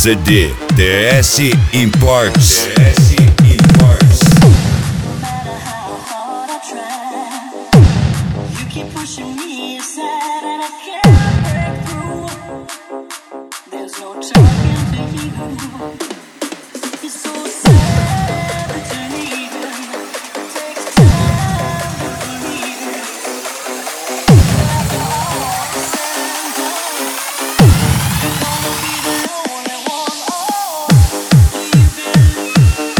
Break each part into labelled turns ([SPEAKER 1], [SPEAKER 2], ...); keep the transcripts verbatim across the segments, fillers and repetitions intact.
[SPEAKER 1] C D T S Imports. T S Imports.
[SPEAKER 2] No matter how hard I try, you keep pushing me aside and I can't break through. There's no talking to you. It's so sad that you're leaving. It takes time to believe it. After all is said and done, you're gonna be the only one. Oh, do you believe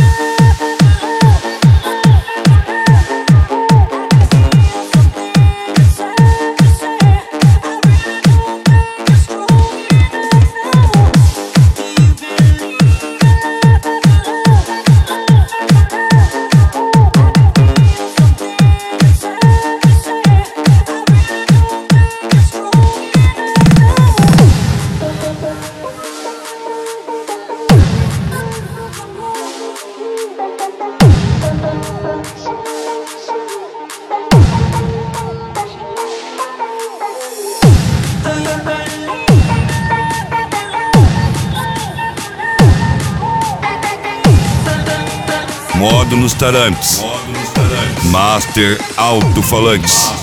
[SPEAKER 1] Modo nos tarantes. Master alto-falantes.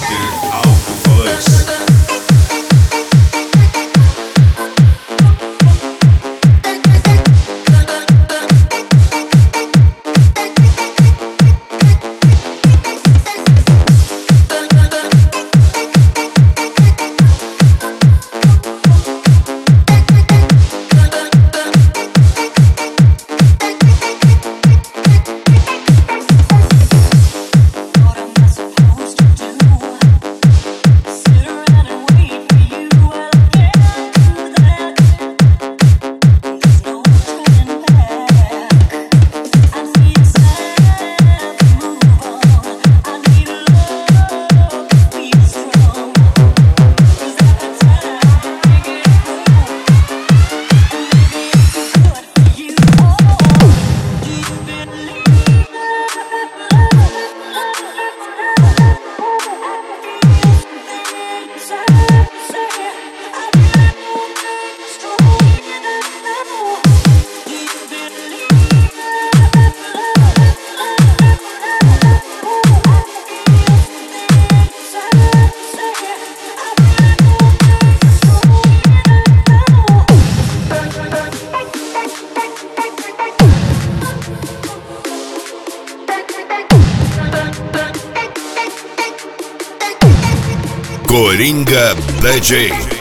[SPEAKER 1] Coringa B J.